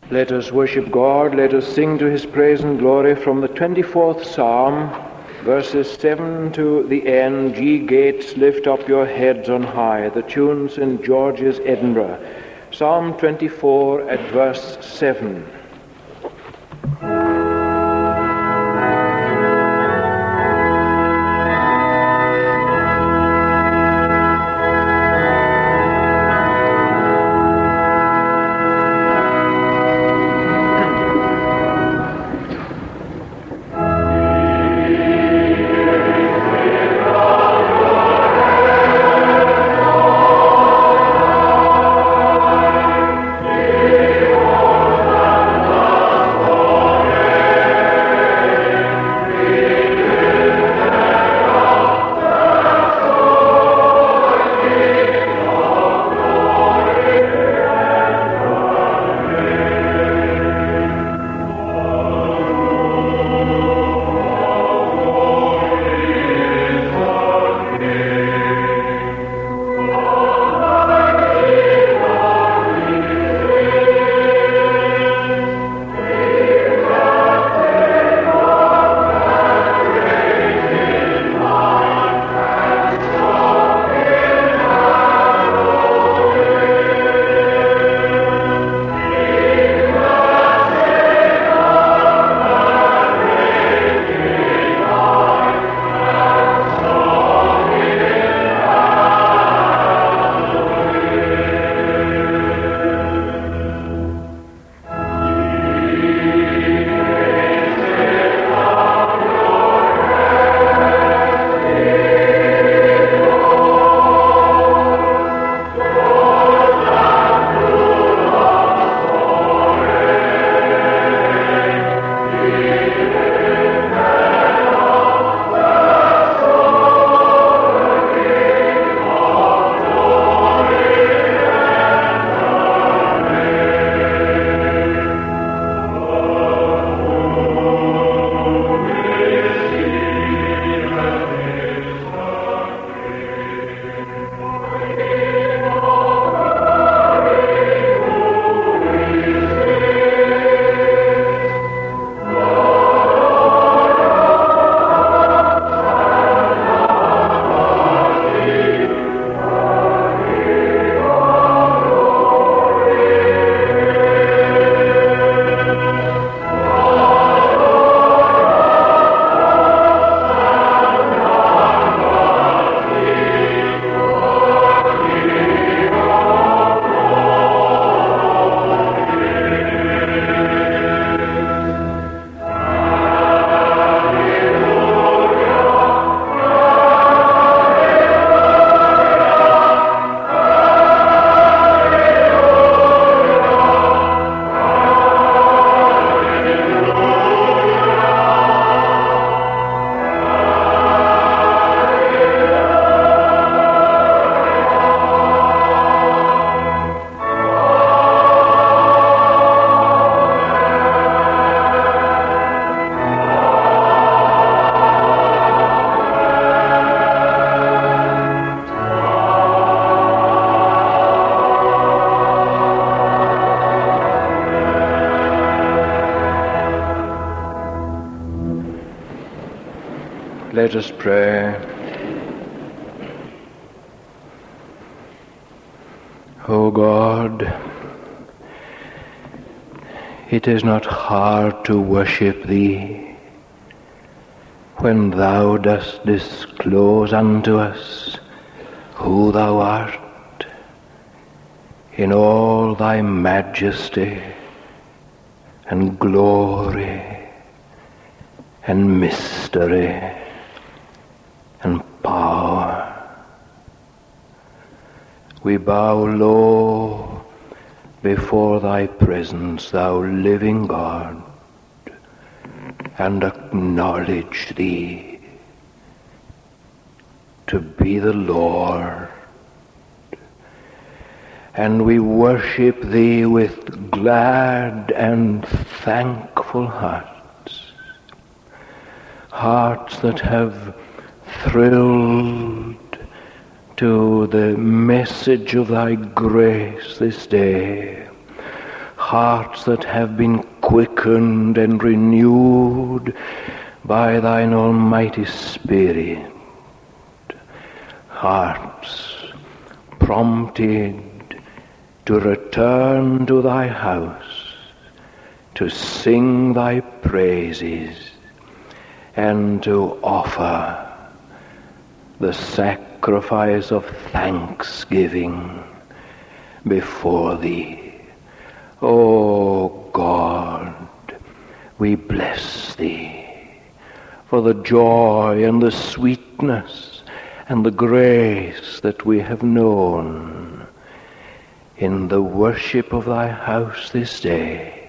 Let us worship God, let us sing to his praise and glory from the 24th Psalm, verses 7 to the end. Ye gates, lift up your heads on high. The tune St. George's, Edinburgh. Psalm 24 at verse 7. Let us pray. O God, it is not hard to worship Thee when Thou dost disclose unto us who Thou art in all Thy majesty and glory and mystery and power. We bow low before Thy presence, Thou living God, and acknowledge Thee to be the Lord. And we worship Thee with glad and thankful hearts, hearts that have thrilled to the message of Thy grace this day, hearts that have been quickened and renewed by thine almighty Spirit, hearts prompted to return to thy house, to sing thy praises, and to offer the sacrifice of thanksgiving before thee. O God, we bless thee for the joy and the sweetness and the grace that we have known in the worship of thy house this day.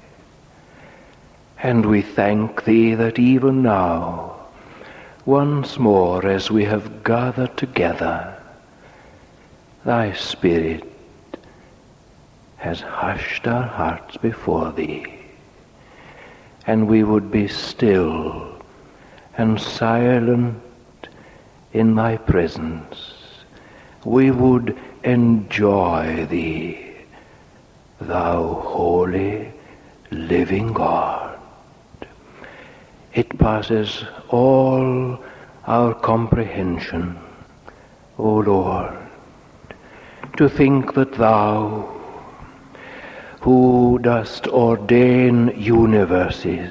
And we thank thee that even now, once more as we have gathered together, thy Spirit has hushed our hearts before thee, and we would be still and silent in thy presence. We would enjoy thee, thou holy, living God. It passes all our comprehension, O Lord, to think that thou, who dost ordain universes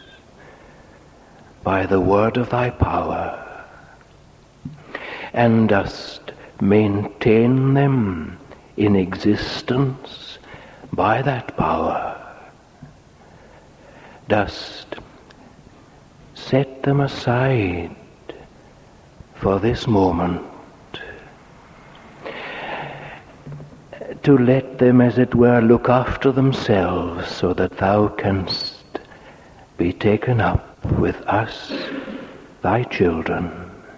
by the word of thy power, and dost maintain them in existence by that power, dost set them aside for this moment, to let them, as it were, look after themselves, so that thou canst be taken up with us, thy children,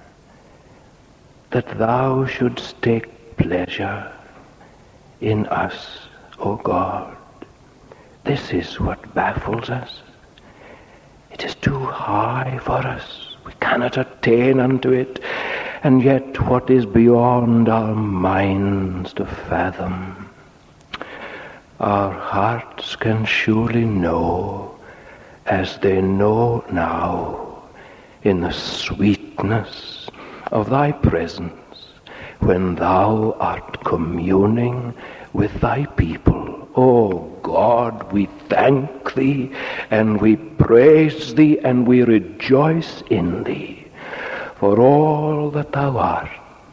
that thou shouldst take pleasure in us, O God. This is what baffles us. It is too high for us. We cannot attain unto it. And yet what is beyond our minds to fathom, our hearts can surely know, as they know now, in the sweetness of thy presence, when thou art communing with thy people. O God, we thank thee, and we praise thee, and we rejoice in thee, for all that thou art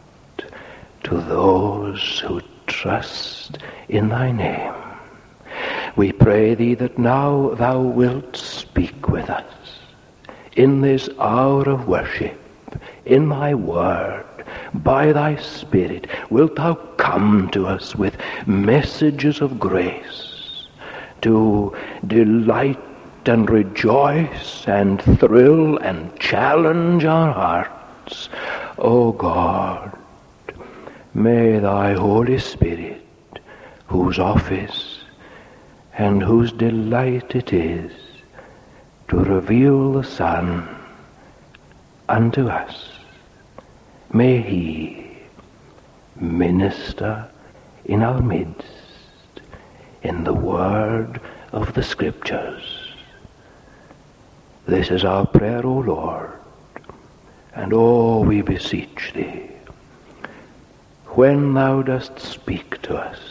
to those who trust in thy name. We pray thee that now thou wilt speak with us in this hour of worship, in thy word, by thy Spirit. Wilt thou come to us with messages of grace, to delight and rejoice and thrill and challenge our hearts. O God, may thy Holy Spirit, whose office and whose delight it is to reveal the Son unto us, may he minister in our midst in the word of the Scriptures. This is our prayer, O Lord, and oh, we beseech thee, when thou dost speak to us,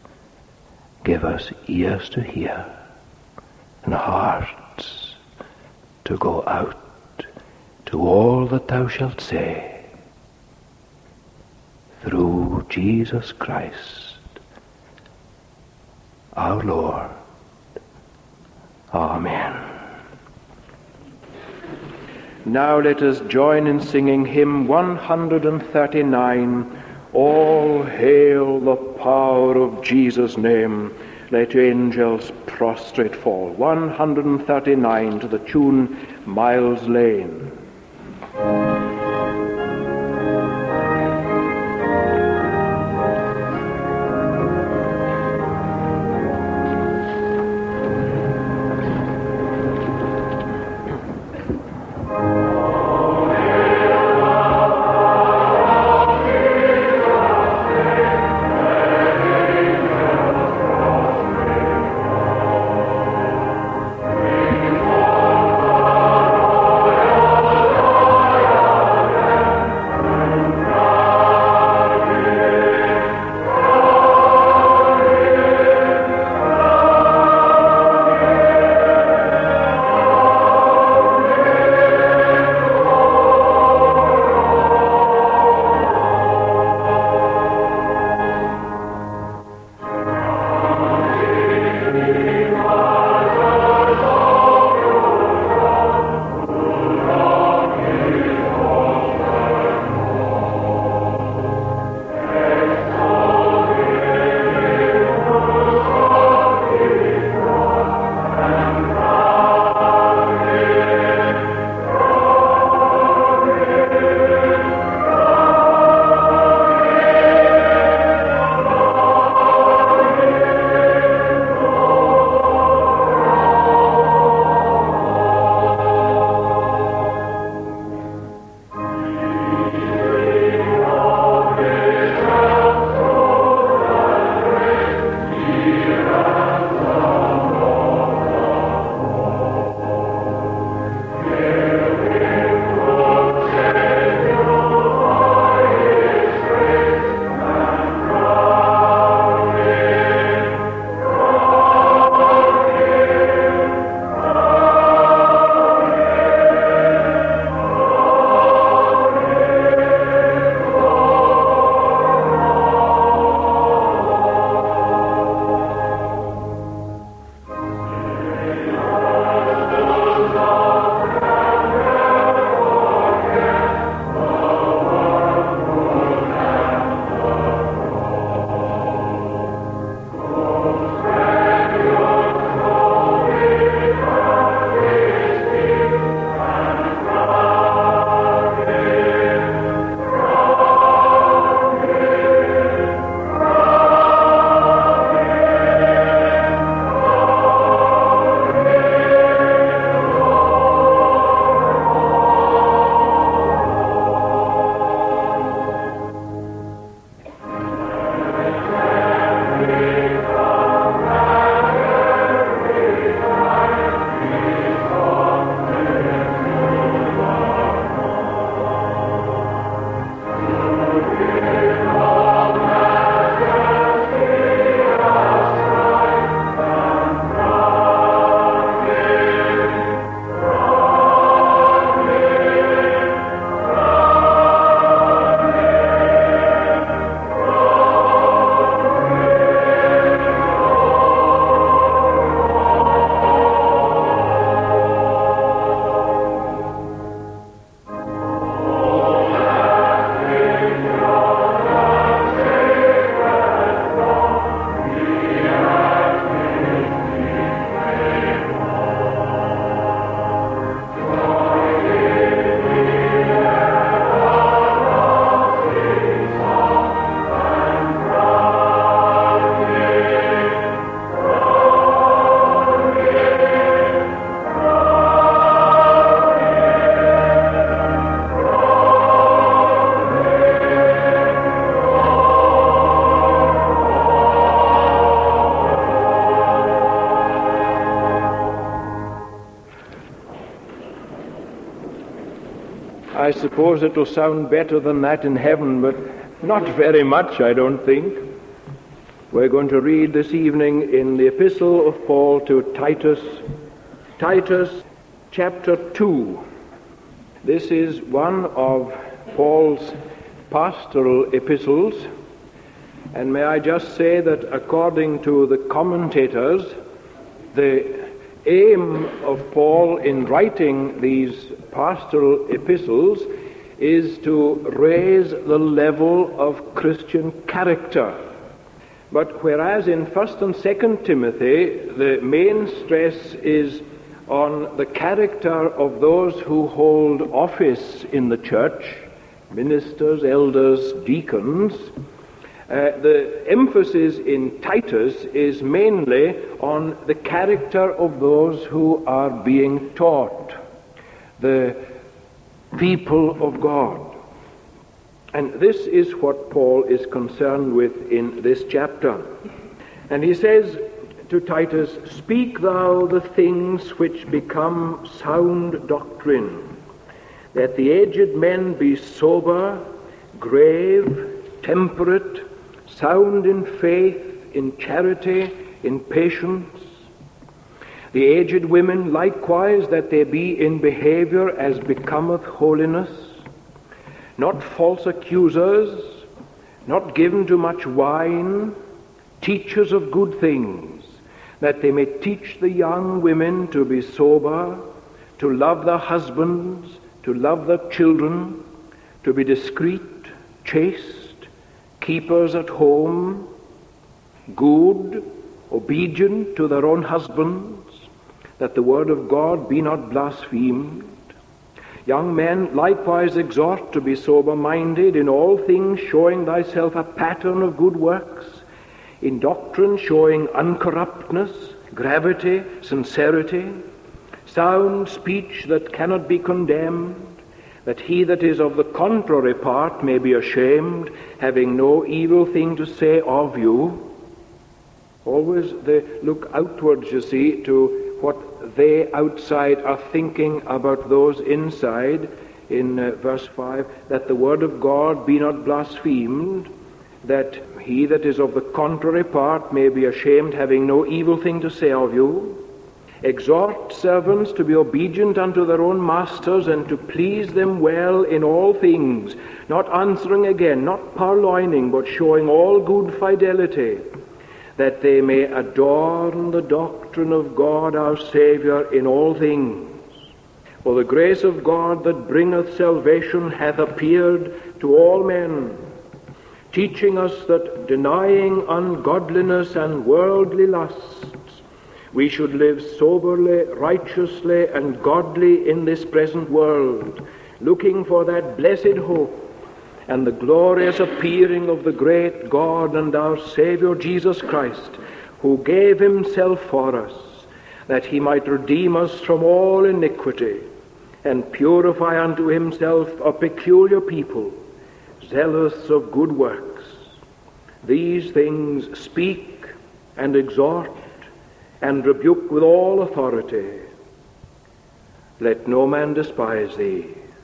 give us ears to hear and hearts to go out to all that thou shalt say, through Jesus Christ, our Lord. Amen. Now let us join in singing hymn 139, All Hail the Power of Jesus' Name. Let angels prostrate fall. 139 to the tune Miles Lane. I suppose it'll sound better than that in heaven, but not very much, I don't think. We're going to read this evening in the epistle of Paul to Titus, Titus chapter 2. This is one of Paul's pastoral epistles, and may I just say that according to the commentators, the aim of Paul in writing these pastoral epistles is to raise the level of Christian character. But whereas in 1st and 2nd Timothy the main stress is on the character of those who hold office in the church, ministers, elders, deacons, the emphasis in Titus is mainly on the character of those who are being taught, the people of God. And this is what Paul is concerned with in this chapter. And he says to Titus, "Speak thou the things which become sound doctrine, that the aged men be sober, grave, temperate, sound in faith, in charity, in patience. The aged women likewise, that they be in behavior as becometh holiness, not false accusers, not given to much wine, teachers of good things, that they may teach the young women to be sober, to love their husbands, to love their children, to be discreet, chaste, keepers at home, good, obedient to their own husbands, that the word of God be not blasphemed. Young men likewise exhort to be sober-minded, in all things showing thyself a pattern of good works, in doctrine showing uncorruptness, gravity, sincerity, sound speech that cannot be condemned, that he that is of the contrary part may be ashamed, having no evil thing to say of you." Always they look outwards, you see, to what they outside are thinking about those inside. In verse 5, that the word of God be not blasphemed, that he that is of the contrary part may be ashamed, having no evil thing to say of you. Exhort servants to be obedient unto their own masters, and to please them well in all things, not answering again, not purloining, but showing all good fidelity, that they may adorn the doctrine of God our Saviour in all things. For the grace of God that bringeth salvation hath appeared to all men, teaching us that denying ungodliness and worldly lusts, we should live soberly, righteously, and godly in this present world, looking for that blessed hope and the glorious appearing of the great God and our Saviour Jesus Christ, who gave himself for us, that he might redeem us from all iniquity, and purify unto himself a peculiar people, zealous of good works. These things speak and exhort and rebuke with all authority. Let no man despise thee.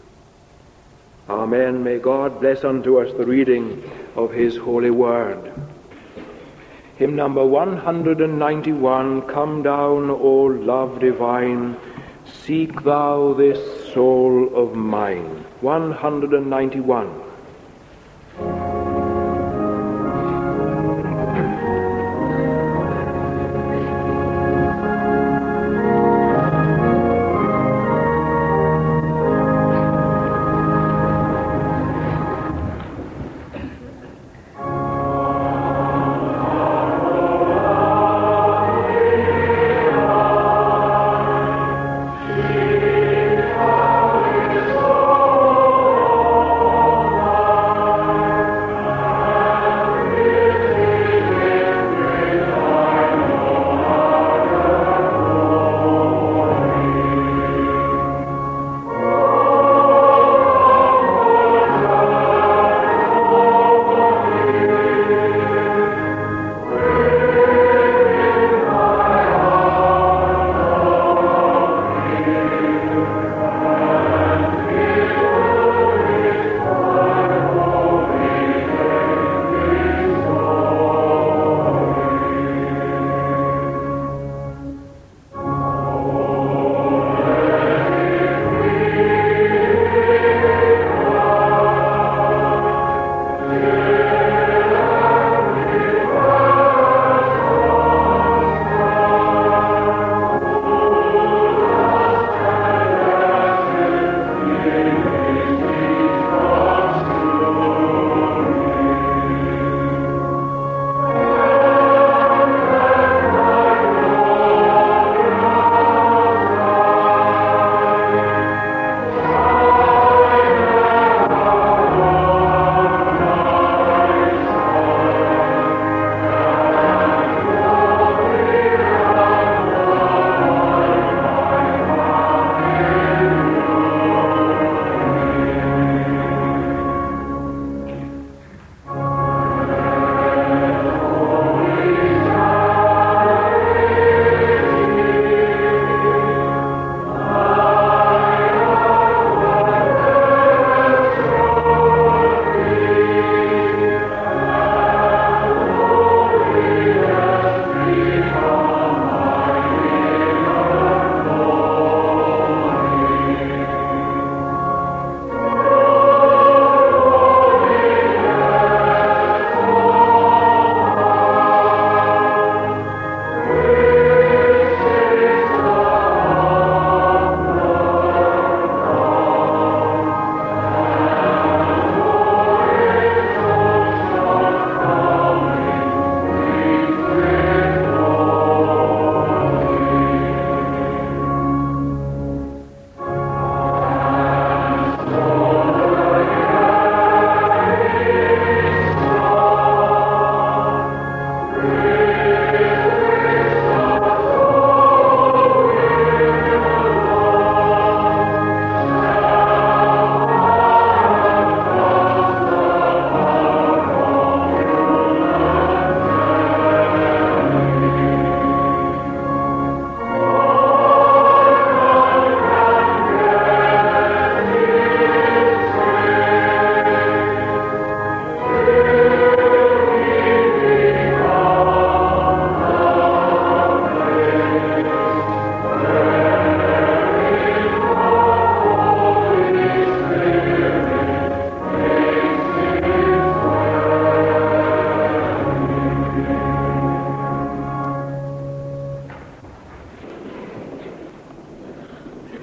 Amen. May God bless unto us the reading of his holy word. Hymn number 191, "Come down, O love divine, seek thou this soul of mine." 191.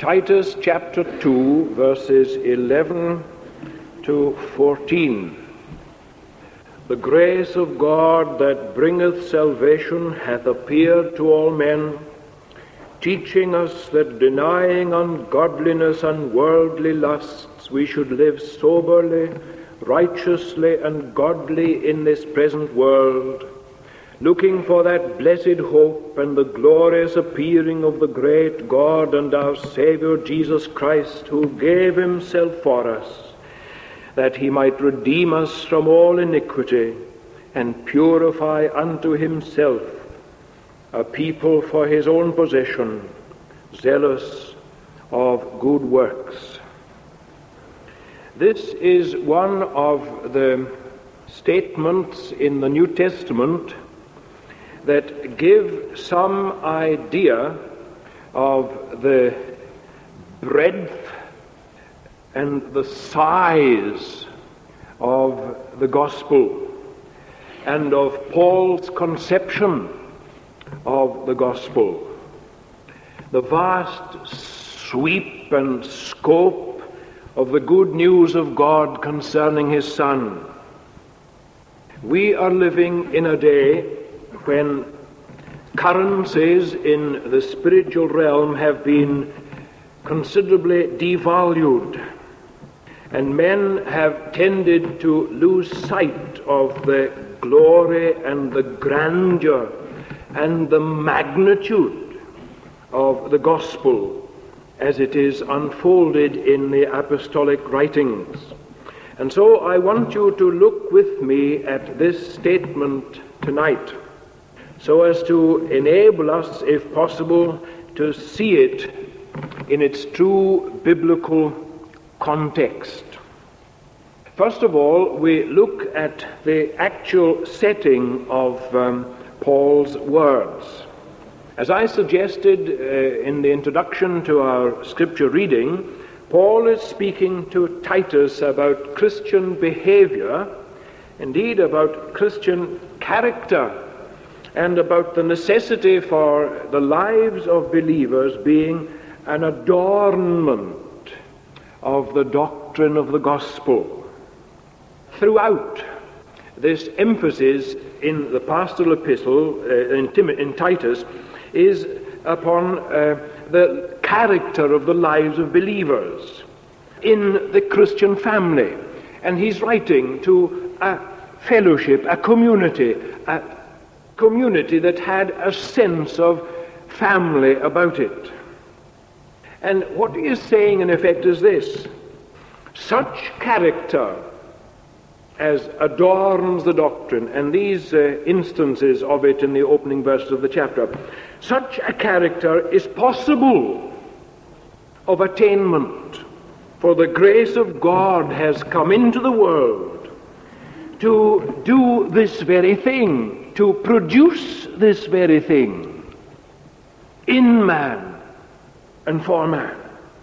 Titus chapter 2, verses 11 to 14. The grace of God that bringeth salvation hath appeared to all men, teaching us that denying ungodliness and worldly lusts, we should live soberly, righteously, and godly in this present world, looking for that blessed hope and the glorious appearing of the great God and our Saviour Jesus Christ, who gave himself for us, that he might redeem us from all iniquity and purify unto himself a people for his own possession, zealous of good works. This is one of the statements in the New Testament that give some idea of the breadth and the size of the gospel and of Paul's conception of the gospel. The vast sweep and scope of the good news of God concerning his Son. We are living in a day when currencies in the spiritual realm have been considerably devalued, and men have tended to lose sight of the glory and the grandeur and the magnitude of the gospel as it is unfolded in the apostolic writings. And so I want you to look with me at this statement tonight, so as to enable us, if possible, to see it in its true biblical context. First of all, we look at the actual setting of Paul's words. As I suggested in the introduction to our scripture reading, Paul is speaking to Titus about Christian behavior, indeed about Christian character, and about the necessity for the lives of believers being an adornment of the doctrine of the gospel. Throughout this emphasis in the pastoral epistle in Titus is upon the character of the lives of believers in the Christian family. And he's writing to a fellowship, a community that had a sense of family about it. And what he is saying in effect is this: such character as adorns the doctrine, and these instances of it in the opening verses of the chapter, such a character is possible of attainment, for the grace of God has come into the world to do this very thing, to produce this very thing in man and for man.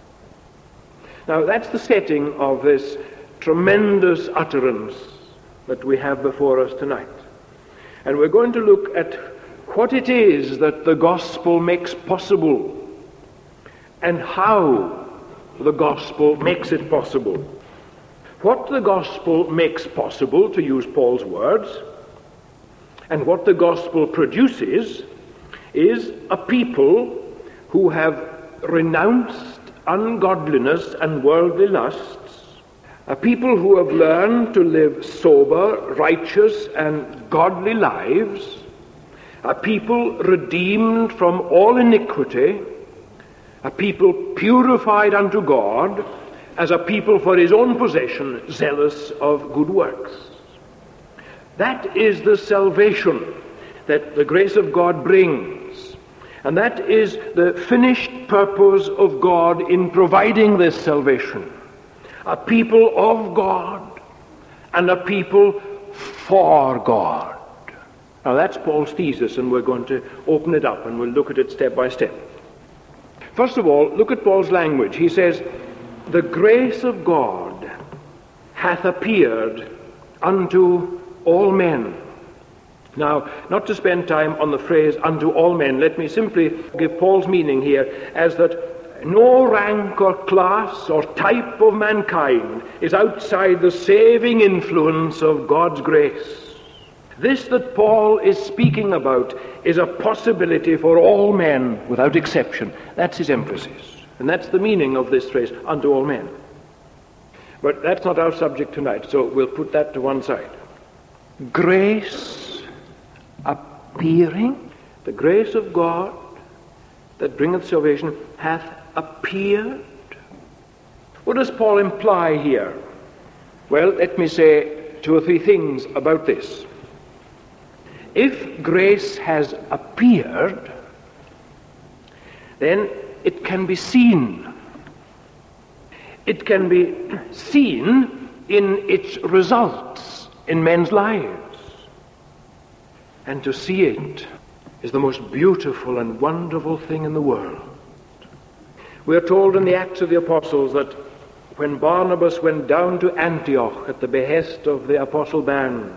Now that's the setting of this tremendous utterance that we have before us tonight. And we're going to look at what it is that the gospel makes possible and how the gospel makes it possible. What the gospel makes possible, to use Paul's words, and what the gospel produces is a people who have renounced ungodliness and worldly lusts, a people who have learned to live sober, righteous, and godly lives, a people redeemed from all iniquity, a people purified unto God, as a people for his own possession, zealous of good works. That is the salvation that the grace of God brings. And that is the finished purpose of God in providing this salvation. A people of God and a people for God. Now that's Paul's thesis, and we're going to open it up and we'll look at it step by step. First of all, look at Paul's language. He says, the grace of God hath appeared unto all men. Now, not to spend time on the phrase unto all men, let me simply give Paul's meaning here as that No rank or class or type of mankind is outside the saving influence of God's grace. This that Paul is speaking about is a possibility for all men without exception. That's his emphasis. And that's the meaning of this phrase, unto all men. But that's not our subject tonight, so we'll put that to one side. Grace appearing, the grace of God that bringeth salvation hath appeared. What does Paul imply here? Well, let me say two or three things about this. If grace has appeared, then it can be seen. It can be seen in its results in men's lives. And to see it is the most beautiful and wonderful thing in the world. We are told in the Acts of the Apostles that when Barnabas went down to Antioch at the behest of the apostle band,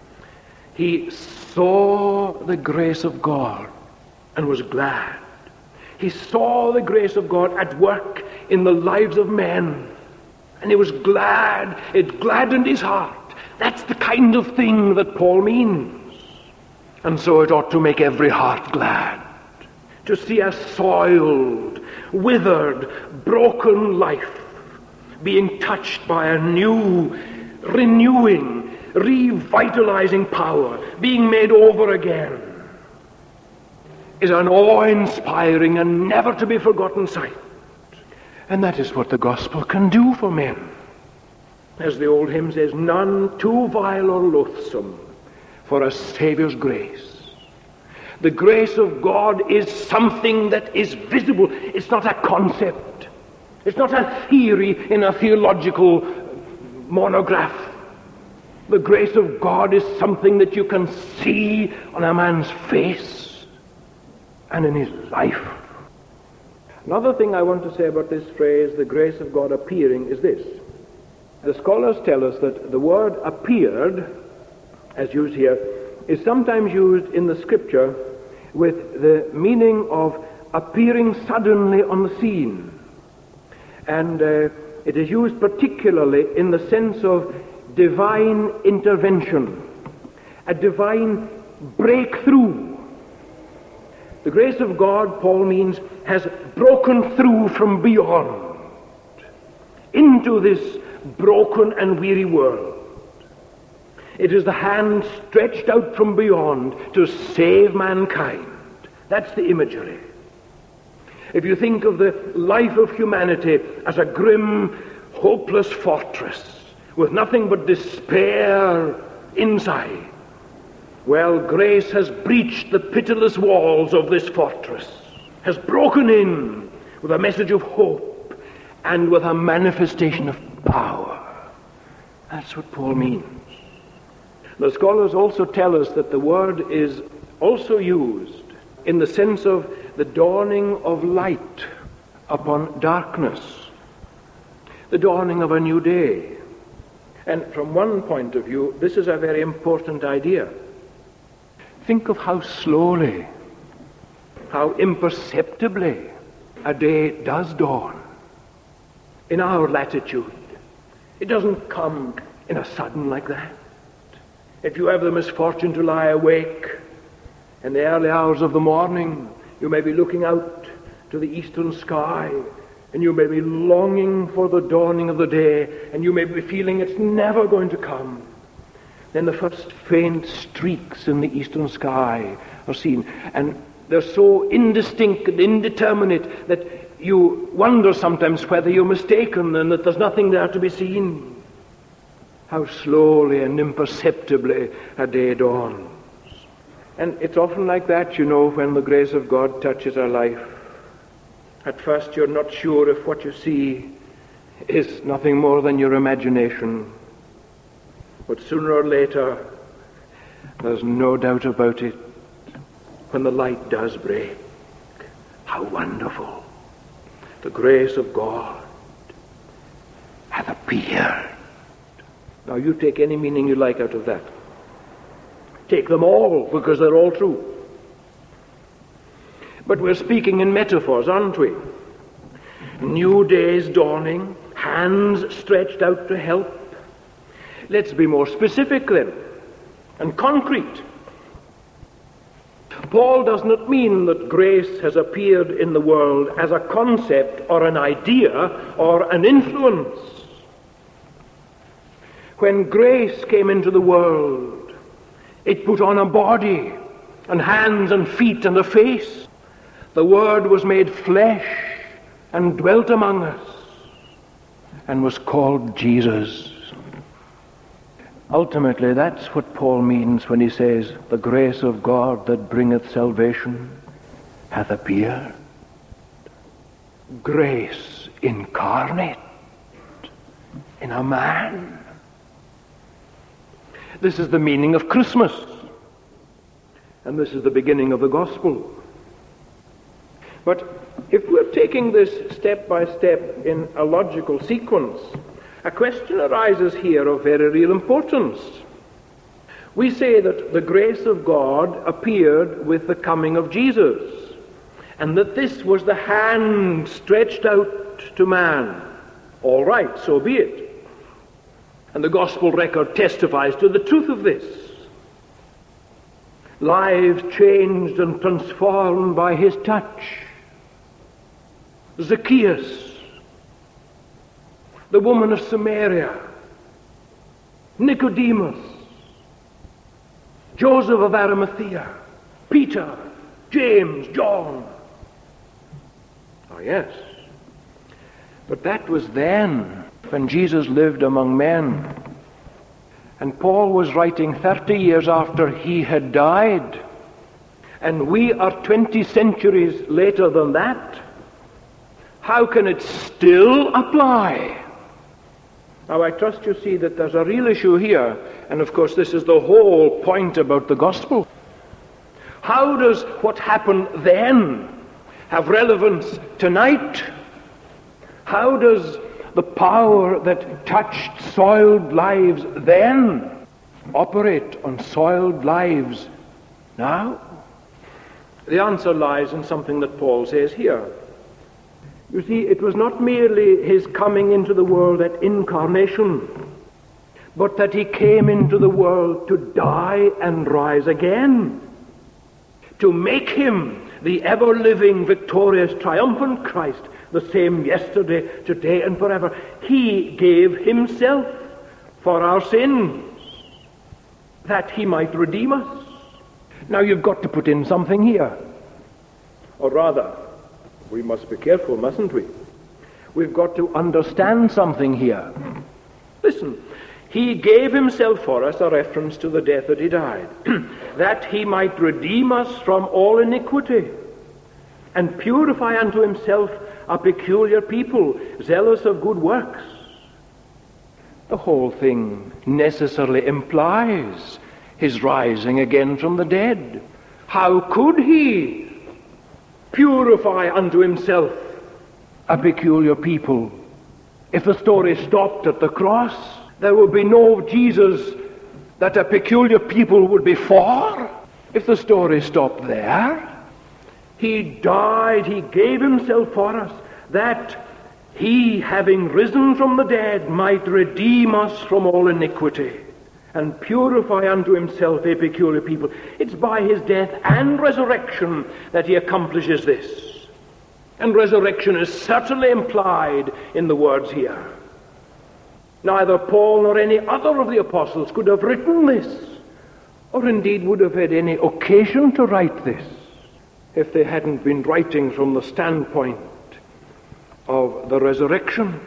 he saw the grace of God and was glad. He saw the grace of God at work in the lives of men, and he was glad. It gladdened his heart. That's the kind of thing that Paul means. And so it ought to make every heart glad to see a soiled, withered, broken life being touched by a new, renewing, revitalizing power, being made over again, is an awe-inspiring and never to be forgotten sight. And that is what the gospel can do for men. As the old hymn says, none too vile or loathsome for a Savior's grace. The grace of God is something that is visible. It's not a concept. It's not a theory in a theological monograph. The grace of God is something that you can see on a man's face and in his life. Another thing I want to say about this phrase, the grace of God appearing, is this. The scholars tell us that the word appeared, as used here, is sometimes used in the scripture with the meaning of appearing suddenly on the scene. And it is used particularly in the sense of divine intervention, a divine breakthrough. The grace of God, Paul means, has broken through from beyond into this broken and weary world. It is the hand stretched out from beyond to save mankind. That's the imagery. If you think of the life of humanity as a grim, hopeless fortress with nothing but despair inside, well, grace has breached the pitiless walls of this fortress, has broken in with a message of hope and with a manifestation of power. That's what Paul means. The scholars also tell us that the word is also used in the sense of the dawning of light upon darkness, the dawning of a new day. And from one point of view, this is a very important idea. Think of how slowly, how imperceptibly a day does dawn in our latitude. It doesn't come in a sudden like that. If you have the misfortune to lie awake in the early hours of the morning, you may be looking out to the eastern sky, and you may be longing for the dawning of the day, and you may be feeling it's never going to come. Then the first faint streaks in the eastern sky are seen, and they're so indistinct and indeterminate that you wonder sometimes whether you're mistaken and that there's nothing there to be seen. How slowly and imperceptibly a day dawns. And it's often like that, you know, when the grace of God touches our life. At first you're not sure if what you see is nothing more than your imagination. But sooner or later, there's no doubt about it, when the light does break, how wonderful. The grace of God hath appeared. Now you take any meaning you like out of that. Take them all, because they're all true. But we're speaking in metaphors, aren't we? New days dawning, hands stretched out to help. Let's be more specific then, and concrete. Paul does not mean that grace has appeared in the world as a concept or an idea or an influence. When grace came into the world, it put on a body and hands and feet and a face. The Word was made flesh and dwelt among us and was called Jesus. Ultimately, that's what Paul means when he says, the grace of God that bringeth salvation hath appeared. Grace incarnate in a man. This is the meaning of Christmas. And this is the beginning of the gospel. But if we're taking this step by step in a logical sequence, a question arises here of very real importance. We say that the grace of God appeared with the coming of Jesus, and that this was the hand stretched out to man. All right, so be it. And the gospel record testifies to the truth of this. Lives changed and transformed by his touch. Zacchaeus, the woman of Samaria, Nicodemus, Joseph of Arimathea, Peter, James, John. Oh yes, but that was then, when Jesus lived among men. And Paul was writing 30 years after he had died. And we are 20 centuries later than that. How can it still apply? Now I trust you see that there's a real issue here. And of course this is the whole point about the gospel. How does what happened then have relevance tonight? How does the power that touched soiled lives then operate on soiled lives now? The answer lies in something that Paul says here. You see, it was not merely his coming into the world at incarnation, but that he came into the world to die and rise again, to make him the ever-living, victorious, triumphant Christ, the same yesterday, today, and forever. He gave himself for our sins, that he might redeem us. Now you've got to put in something here. Or rather, we must be careful, mustn't we? We've got to understand something here. Listen, he gave himself for us, a reference to the death that he died, that he might redeem us from all iniquity and purify unto himself a peculiar people, zealous of good works. The whole thing necessarily implies his rising again from the dead. How could he purify unto himself a peculiar people? If the story stopped at the cross, there would be no Jesus that a peculiar people would be for. If the story stopped there, he died, he gave himself for us, that he, having risen from the dead, might redeem us from all iniquity and purify unto himself a peculiar people. It's by his death and resurrection that he accomplishes this. And resurrection is certainly implied in the words here. Neither Paul nor any other of the apostles could have written this, or indeed would have had any occasion to write this, if they hadn't been writing from the standpoint of the resurrection.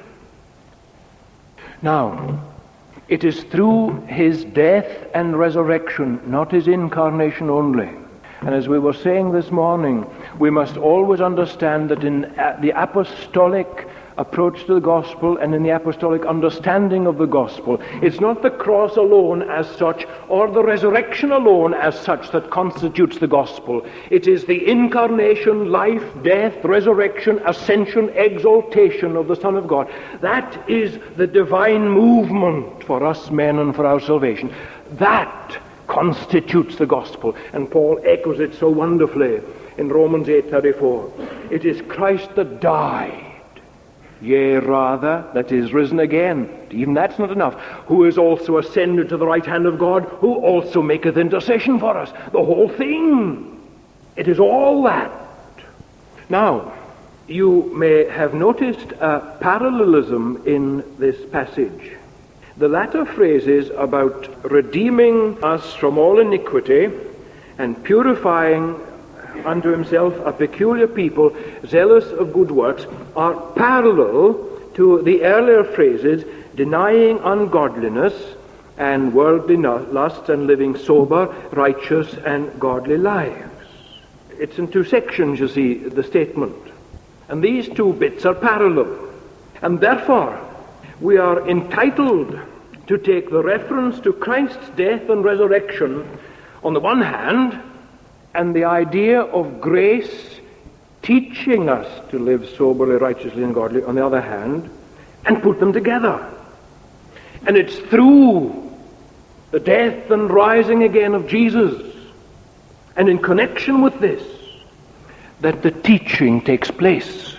Now, it is through his death and resurrection, not his incarnation only. And as we were saying this morning, we must always understand that in the apostolic approach to the gospel and in the apostolic understanding of the gospel, it's not the cross alone as such or the resurrection alone as such that constitutes the gospel. It is the incarnation, life, death, resurrection, ascension, exaltation of the Son of God. That is the divine movement for us men and for our salvation. That constitutes the gospel. And Paul echoes it so wonderfully in Romans 8:34. It is Christ that died Yea, rather, that is risen again. Even that's not enough. Who is also ascended to the right hand of God, who also maketh intercession for us. The whole thing. It is all that. Now, you may have noticed a parallelism in this passage. The latter phrases about redeeming us from all iniquity and purifying unto himself a peculiar people, zealous of good works, are parallel to the earlier phrases, denying ungodliness and worldly lusts and living sober, righteous and godly lives. It's in two sections, you see, the statement. And these two bits are parallel. And therefore, we are entitled to take the reference to Christ's death and resurrection on the one hand, and the idea of grace teaching us to live soberly, righteously, and godly on the other hand, and put them together. And it's through the death and rising again of Jesus, and in connection with this, that the teaching takes place.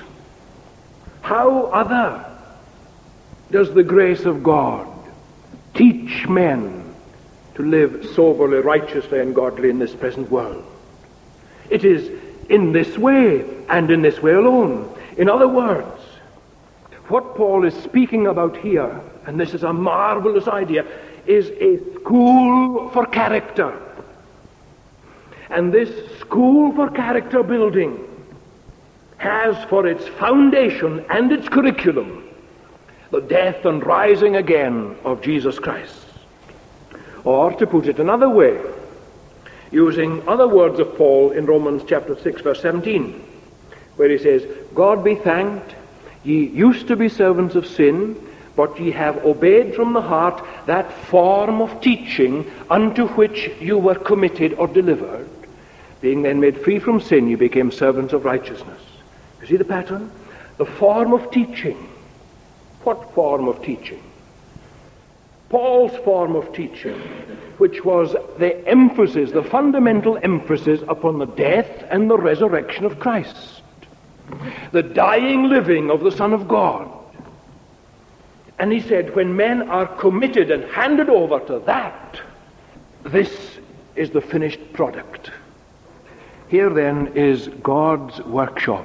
How other does the grace of God teach men to live soberly, righteously, and godly in this present world? It is in this way, and in this way alone. In other words, what Paul is speaking about here, and this is a marvelous idea, is a school for character. And this school for character building has for its foundation and its curriculum the death and rising again of Jesus Christ. Or, to put it another way, using other words of Paul in Romans chapter 6, verse 17, where he says, God be thanked, ye used to be servants of sin, but ye have obeyed from the heart that form of teaching unto which you were committed or delivered. Being then made free from sin, you became servants of righteousness. You see the pattern? The form of teaching. What form of teaching? Paul's form of teaching, which was the emphasis, the fundamental emphasis upon the death and the resurrection of Christ, the dying living of the Son of God. And he said, when men are committed and handed over to that, this is the finished product. Here then is God's workshop,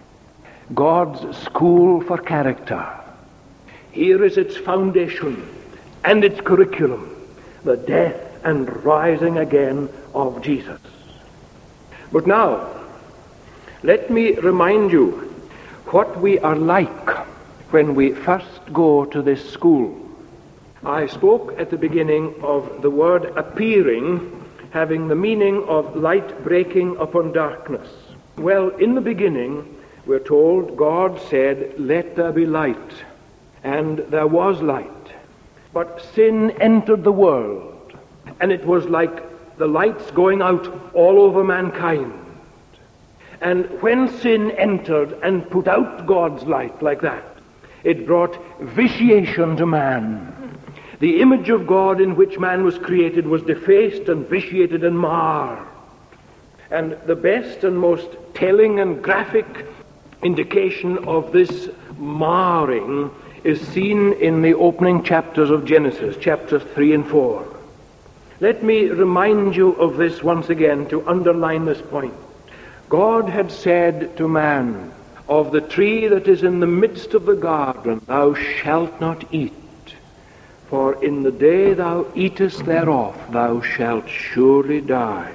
God's school for character. Here is its foundation and its curriculum, the death and rising again of Jesus. But now, let me remind you what we are like when we first go to this school. I spoke at the beginning of the word appearing having the meaning of light breaking upon darkness. Well, in the beginning, we're told God said, let there be light. And there was light. But sin entered the world, and it was like the lights going out all over mankind. And when sin entered and put out God's light like that, it brought vitiation to man. The image of God in which man was created was defaced and vitiated and marred. And the best and most telling and graphic indication of this marring is seen in the opening chapters of Genesis, chapters 3 and 4. Let me remind you of this once again to underline this point. God had said to man, of the tree that is in the midst of the garden, thou shalt not eat, for in the day thou eatest thereof, thou shalt surely die.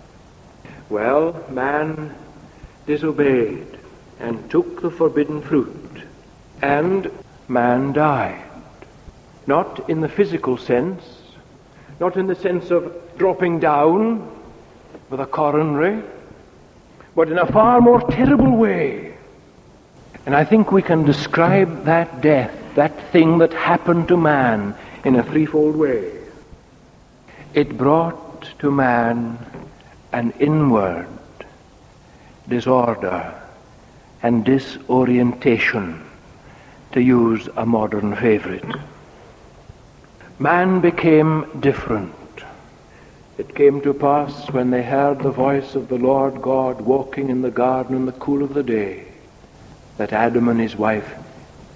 Well, man disobeyed and took the forbidden fruit, and man died. Not in the physical sense, not in the sense of dropping down with a coronary, but in a far more terrible way. And I think we can describe that death, that thing that happened to man, in a threefold way. It brought to man an inward disorder and disorientation, to use a modern favorite. Man became different. It came to pass when they heard the voice of the Lord God walking in the garden in the cool of the day, that Adam and his wife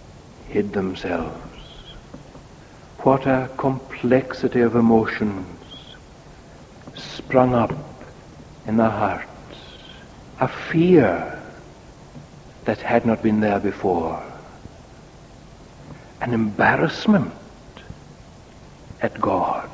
hid themselves. What a complexity of emotions sprung up in their hearts. A fear that had not been there before. An embarrassment at God.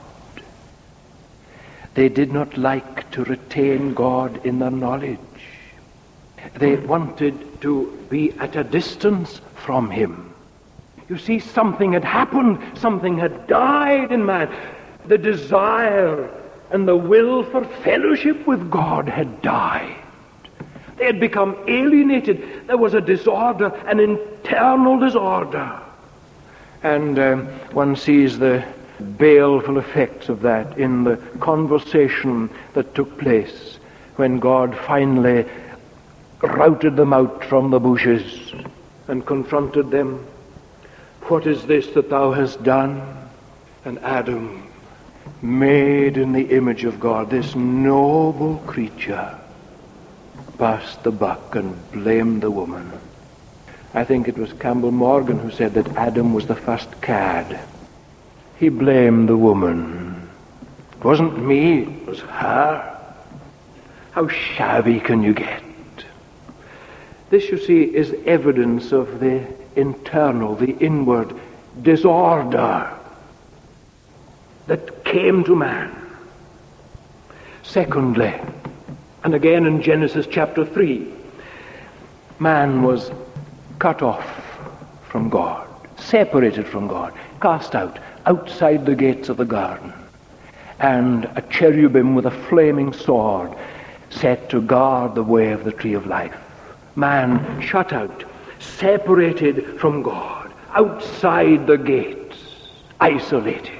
They did not like to retain God in their knowledge. They wanted to be at a distance from him. You see, something had happened. Something had died in man. The desire and the will for fellowship with God had died. They had become alienated. There was a disorder, an internal disorder. And one sees the baleful effects of that in the conversation that took place when God finally routed them out from the bushes and confronted them. What is this that thou hast done? And Adam, made in the image of God, this noble creature, passed the buck and blamed the woman. I think it was Campbell Morgan who said that Adam was the first cad. He blamed the woman. It wasn't me, it was her. How shabby can you get? This, you see, is evidence of the internal, the inward disorder that came to man. Secondly, and again in Genesis chapter 3, man was cut off from God, separated from God, cast out, outside the gates of the garden, and a cherubim with a flaming sword set to guard the way of the tree of life. Man shut out, separated from God, outside the gates, isolated.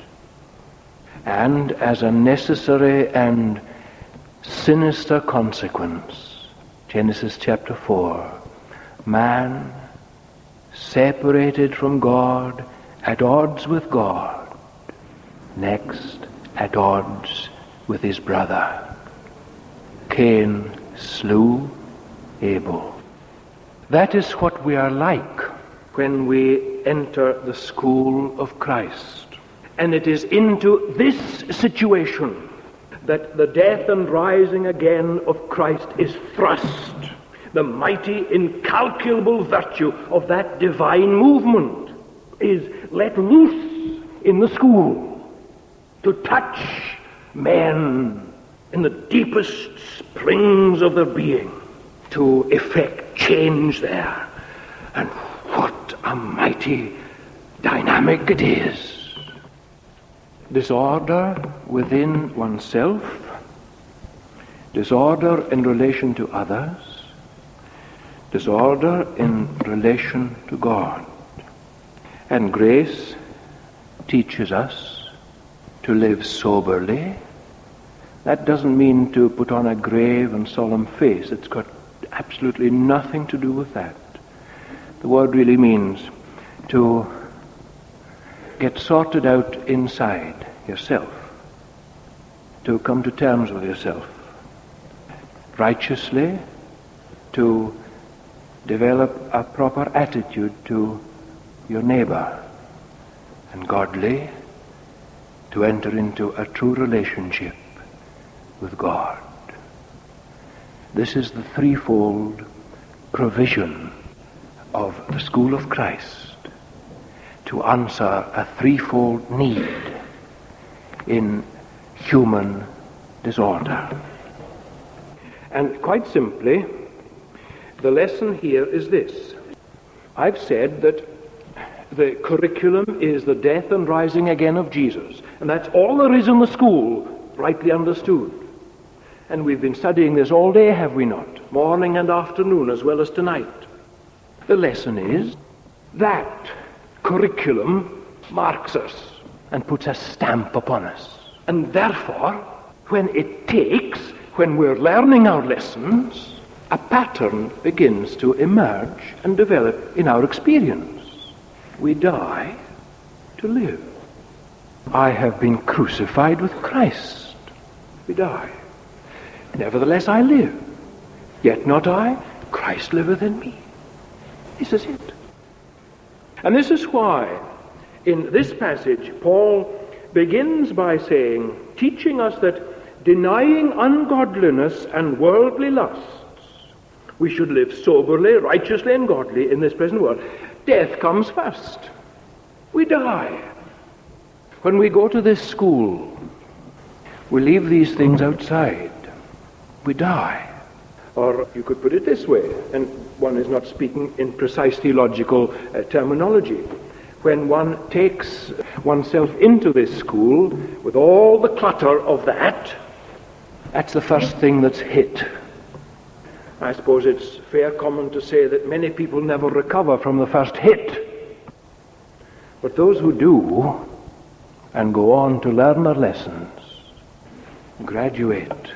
And as a necessary and sinister consequence, Genesis chapter 4, man separated from God, at odds with God, next at odds with his brother. Cain slew Abel. That is what we are like when we enter the school of Christ. And it is into this situation that the death and rising again of Christ is thrust. The mighty, incalculable virtue of that divine movement is let loose in the school to touch men in the deepest springs of their being, to effect change there. And what a mighty dynamic it is. Disorder within oneself, disorder in relation to others, disorder in relation to God. And grace teaches us to live soberly. That doesn't mean to put on a grave and solemn face. It's got absolutely nothing to do with that. The word really means to get sorted out inside yourself, to come to terms with yourself, righteously, to develop a proper attitude to your neighbor, and godly, to enter into a true relationship with God. This is the threefold provision of the school of Christ to answer a threefold need in human disorder. And quite simply, the lesson here is this. I've said that the curriculum is the death and rising again of Jesus. And that's all there is in the school, rightly understood. And we've been studying this all day, have we not? Morning and afternoon, as well as tonight. The lesson is that curriculum marks us and puts a stamp upon us. And therefore, when we're learning our lessons, a pattern begins to emerge and develop in our experience. We die to live. I have been crucified with Christ. We die. Nevertheless I live. Yet not I, Christ liveth in me. This is it. And this is why, in this passage, Paul begins by saying, teaching us that denying ungodliness and worldly lusts, we should live soberly, righteously, and godly in this present world. Death comes first. We die. When we go to this school, we leave these things outside. We die. Or you could put it this way, and one is not speaking in precise theological terminology. When one takes oneself into this school with all the clutter of that's the first thing that's hit. I suppose it's fair common to say that many people never recover from the first hit. But those who do, and go on to learn their lessons, graduate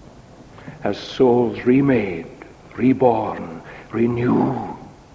as souls remade, reborn, renewed,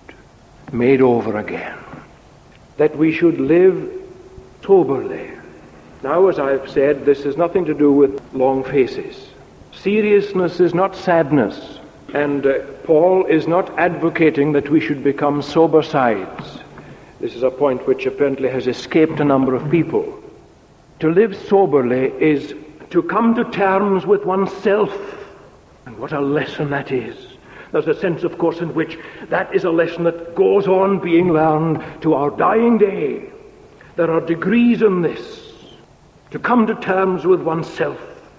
made over again. That we should live soberly. Now, as I've said, this has nothing to do with long faces. Seriousness is not sadness. And Paul is not advocating that we should become sober sides. This is a point which apparently has escaped a number of people. To live soberly is to come to terms with oneself. And what a lesson that is. There's a sense, of course, in which that is a lesson that goes on being learned to our dying day. There are degrees in this. To come to terms with oneself.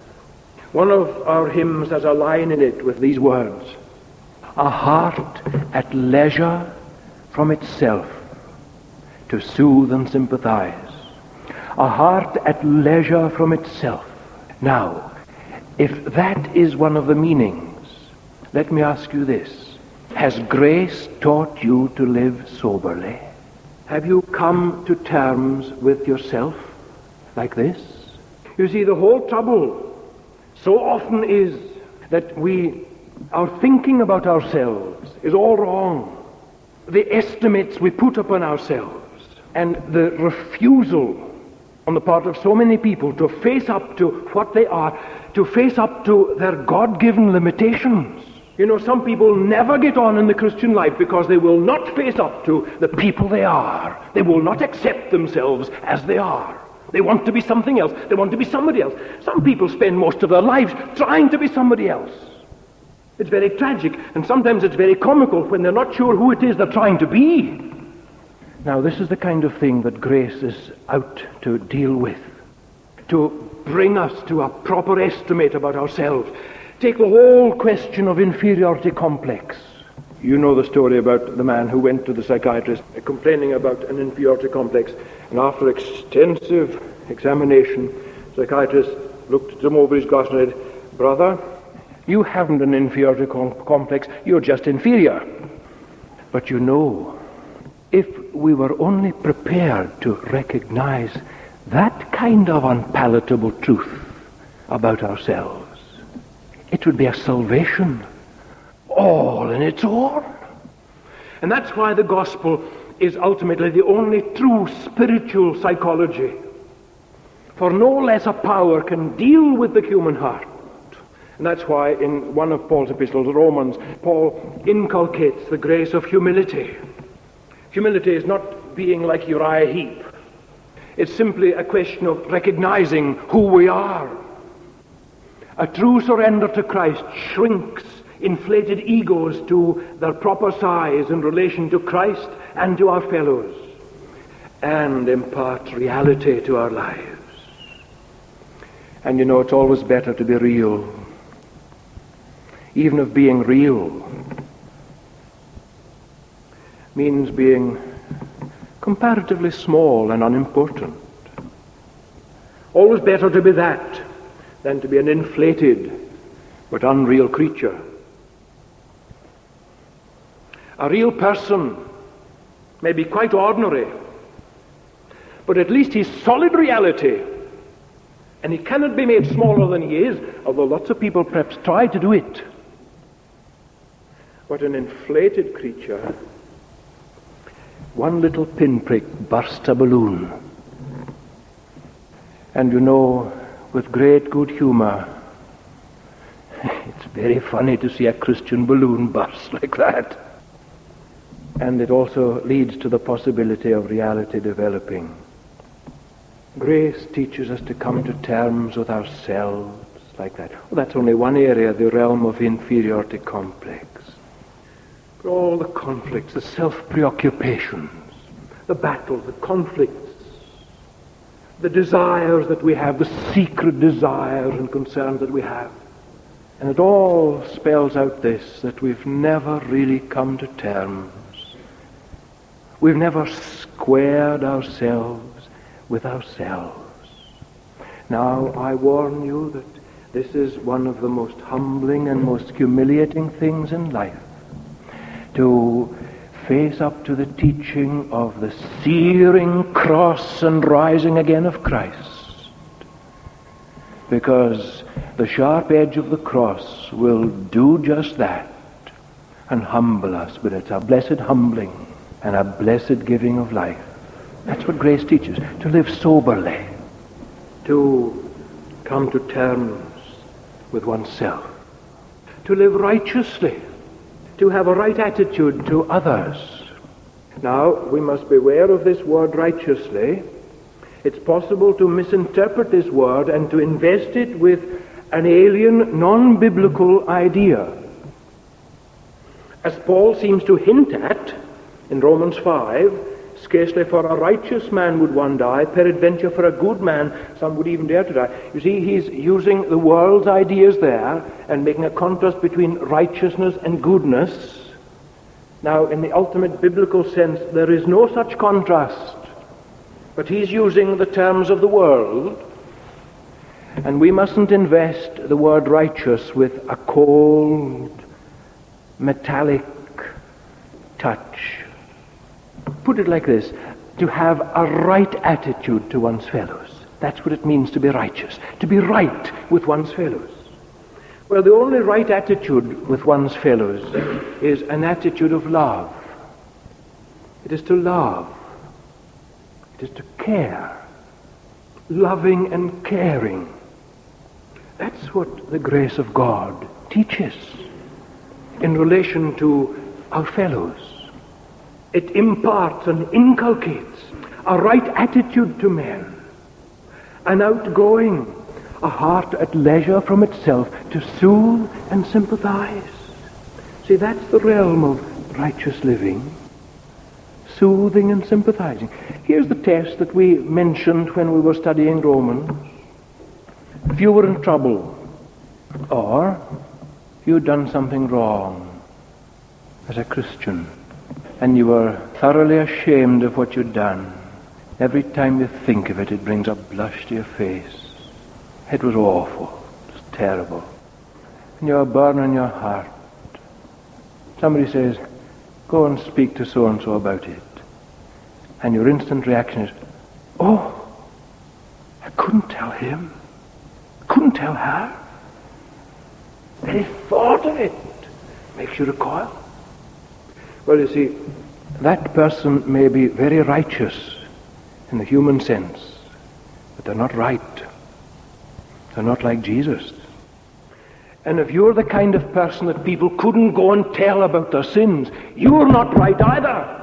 One of our hymns has a line in it with these words: a heart at leisure from itself to soothe and sympathize. A heart at leisure from itself. Now, if that is one of the meanings, let me ask you this. Has grace taught you to live soberly? Have you come to terms with yourself like this? You see, the whole trouble so often is that our thinking about ourselves is all wrong. The estimates we put upon ourselves and the refusal on the part of so many people to face up to what they are, to face up to their God-given limitations. You know, some people never get on in the Christian life because they will not face up to the people they are. They will not accept themselves as they are. They want to be something else. They want to be somebody else. Some people spend most of their lives trying to be somebody else. It's very tragic, and sometimes it's very comical when they're not sure who it is they're trying to be. Now, this is the kind of thing that grace is out to deal with, to bring us to a proper estimate about ourselves. Take the whole question of inferiority complex. You know the story about the man who went to the psychiatrist complaining about an inferiority complex, and after extensive examination, the psychiatrist looked at him over his glass and said, "Brother, you haven't an inferiority complex, you're just inferior." But you know, if we were only prepared to recognize that kind of unpalatable truth about ourselves, it would be a salvation all in its own. And that's why the gospel is ultimately the only true spiritual psychology. For no less a power can deal with the human heart. And that's why in one of Paul's epistles, Romans, Paul inculcates the grace of humility. Humility is not being like Uriah Heep. It's simply a question of recognizing who we are. A true surrender to Christ shrinks inflated egos to their proper size in relation to Christ and to our fellows, and imparts reality to our lives. And you know, it's always better to be real. Even if being real means being comparatively small and unimportant. Always better to be that than to be an inflated but unreal creature. A real person may be quite ordinary, but at least he's solid reality, and he cannot be made smaller than he is, although lots of people perhaps try to do it. But an inflated creature, one little pinprick bursts a balloon. And you know, with great good humor, it's very funny to see a Christian balloon burst like that. and it also leads to the possibility of reality developing. Grace teaches us to come to terms with ourselves like that. Well, that's only one area, the realm of inferiority complex. But all the conflicts, the self-preoccupations, the battles, the conflicts, the desires that we have, the secret desires and concerns that we have. And it all spells out this, that we've never really come to terms. We've never squared ourselves with ourselves. Now, I warn you that this is one of the most humbling and most humiliating things in life, to face up to the teaching of the searing cross and rising again of Christ. Because the sharp edge of the cross will do just that and humble us, but it's a blessed humbling and a blessed giving of life. That's what grace teaches, to live soberly, to come to terms with oneself, to live righteously, to have a right attitude to others. Now, we must beware of this word righteously. It's possible to misinterpret this word and to invest it with an alien, non-biblical idea. As Paul seems to hint at in Romans 5, scarcely for a righteous man would one die, peradventure for a good man some would even dare to die. You see, he's using the world's ideas there and making a contrast between righteousness and goodness. Now, in the ultimate biblical sense, there is no such contrast. But he's using the terms of the world, and we mustn't invest the word righteous with a cold, metallic touch. Put it like this, to have a right attitude to one's fellows. That's what it means to be righteous, to be right with one's fellows. Well, the only right attitude with one's fellows is an attitude of love. It is to love. It is to care. Loving and caring. That's what the grace of God teaches in relation to our fellows. It imparts and inculcates a right attitude to men, an outgoing, a heart at leisure from itself to soothe and sympathize. See, that's the realm of righteous living, soothing and sympathizing. Here's the test that we mentioned when we were studying Romans. If you were in trouble, or you'd done something wrong as a Christian, and you were thoroughly ashamed of what you'd done, every time you think of it, it brings a blush to your face. It was awful. It was terrible. And you have a burden in your heart. Somebody says, go and speak to so-and-so about it. And your instant reaction is, oh, I couldn't tell him. I couldn't tell her. The very thought of it makes you recoil. Well, you see, that person may be very righteous in the human sense, but they're not right. They're not like Jesus. And if you're the kind of person that people couldn't go and tell about their sins, you're not right either.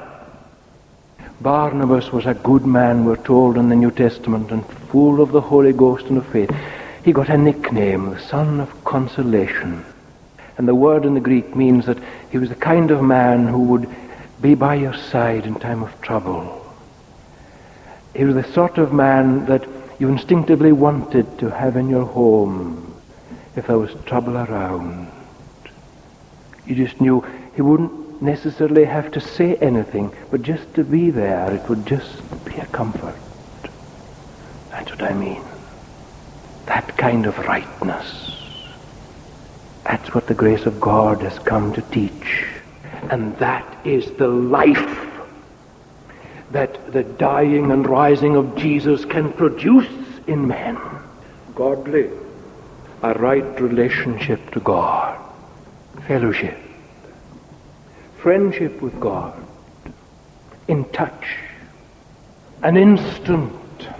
Barnabas was a good man, we're told in the New Testament, and full of the Holy Ghost and of faith. He got a nickname, the Son of Consolation. And the word in the Greek means that he was the kind of man who would be by your side in time of trouble. He was the sort of man that you instinctively wanted to have in your home if there was trouble around. You just knew he wouldn't necessarily have to say anything, but just to be there, it would just be a comfort. That's what I mean. That kind of rightness. That's what the grace of God has come to teach. And that is the life that the dying and rising of Jesus can produce in men. Godly, a right relationship to God, fellowship, friendship with God, in touch, an instant,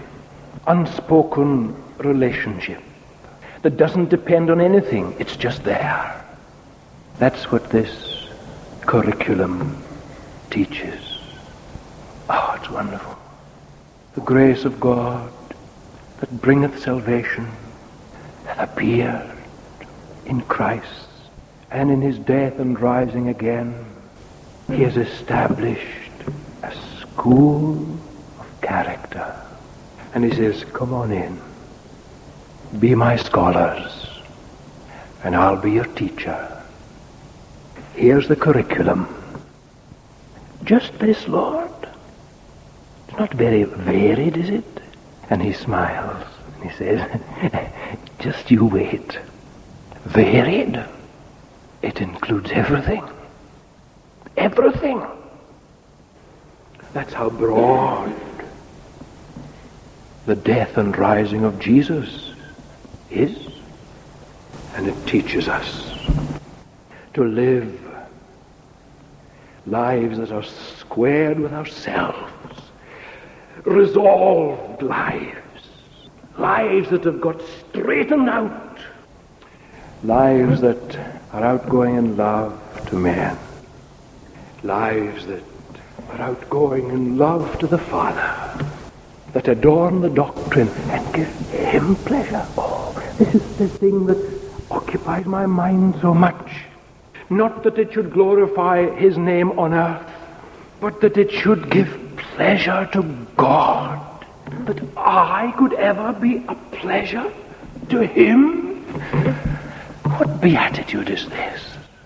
unspoken relationship that doesn't depend on anything, it's just there. That's what this curriculum teaches. Oh, it's wonderful. The grace of God that bringeth salvation hath appeared in Christ, and in his death and rising again, he has established a school of character. And he says, come on in, be my scholars, and I'll be your teacher. Here's the curriculum. Just this, Lord. It's not very varied, is it? And he smiles, and he says, just you wait. Varied? It includes everything. Everything. That's how broad the death and rising of Jesus is. And it teaches us to live lives that are squared with ourselves, resolved lives, lives that have got straightened out, lives that are outgoing in love to men, lives that are outgoing in love to the Father, that adorn the doctrine and give him pleasure. Oh, this is the thing that occupies my mind so much. Not that it should glorify his name on earth, but that it should give pleasure to God. That I could ever be a pleasure to him? What beatitude is this?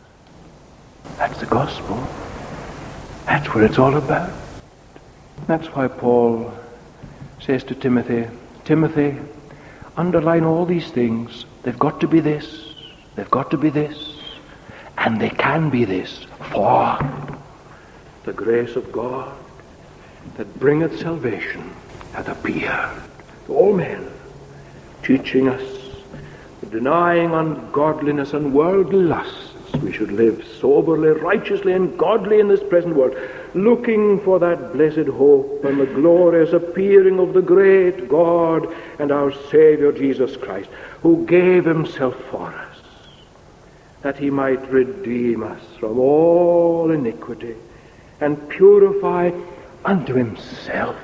That's the gospel. That's what it's all about. That's why Paul says to Timothy, Timothy, underline all these things. They've got to be this. They've got to be this. And they can be this. For the grace of God that bringeth salvation hath appeared to all men, teaching us that denying ungodliness and worldly lusts, we should live soberly, righteously, and godly in this present world, looking for that blessed hope and the glorious appearing of the great God and our Savior Jesus Christ, who gave himself for us, that he might redeem us from all iniquity and purify unto himself.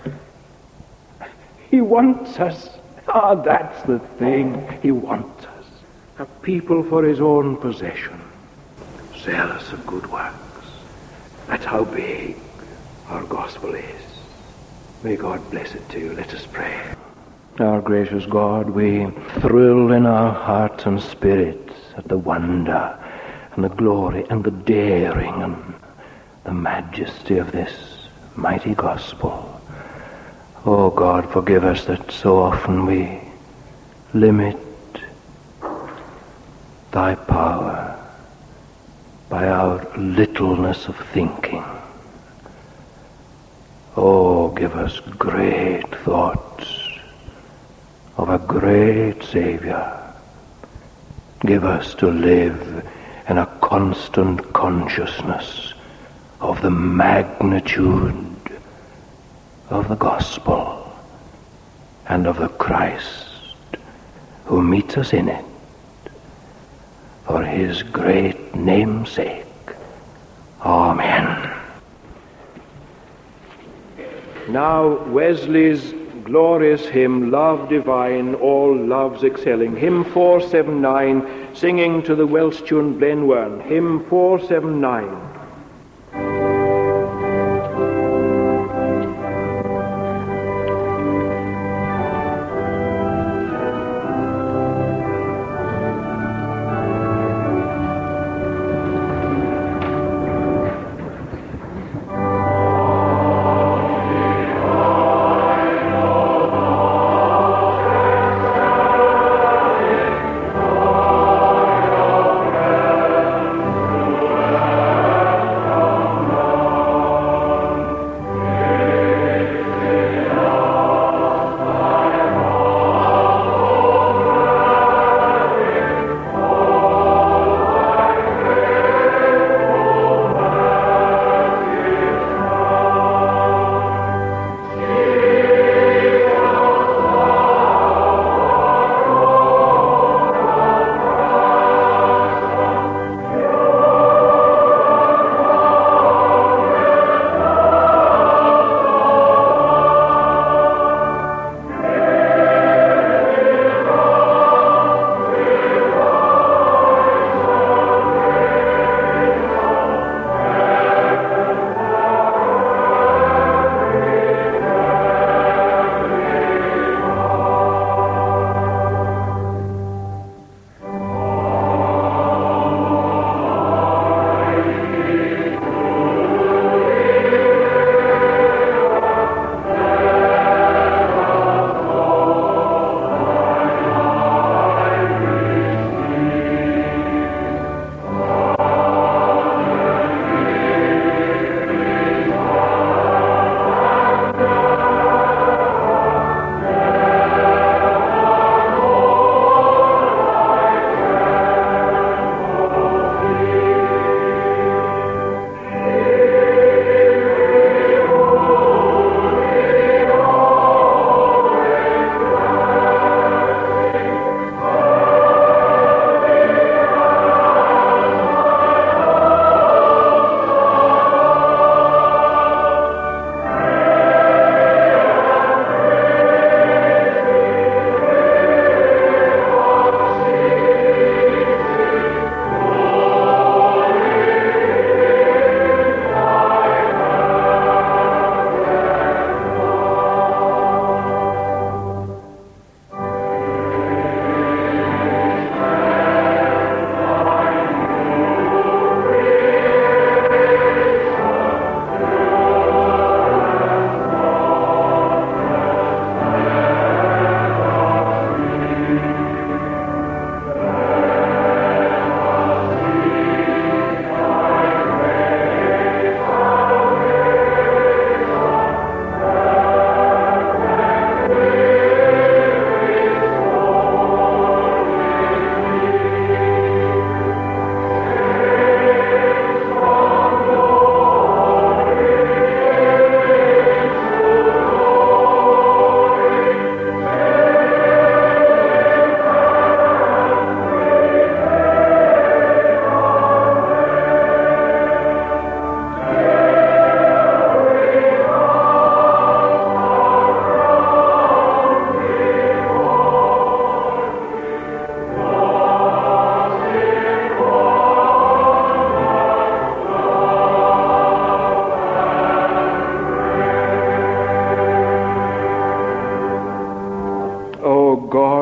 He wants us. Ah, that's the thing. He wants us. A people for his own possession, zealous of good works. That's how big our gospel is. May God bless it to you. Let us pray. Our gracious God, we thrill in our hearts and spirits at the wonder and the glory and the daring and the majesty of this mighty gospel. Oh God, forgive us that so often we limit thy power by our littleness of thinking. Oh, give us great thoughts of a great Savior. Give us to live in a constant consciousness of the magnitude of the gospel and of the Christ who meets us in it for his great name's sake. Amen. Now Wesley's glorious hymn, Love Divine, All Loves Excelling, hymn 479, singing to the Welsh tune Blenwern, hymn 479.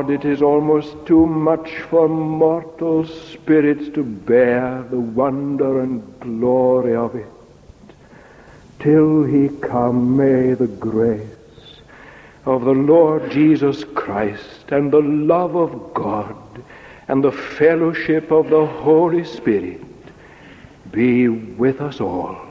God, it is almost too much for mortal spirits to bear the wonder and glory of it. Till he come, may the grace of the Lord Jesus Christ and the love of God and the fellowship of the Holy Spirit be with us all.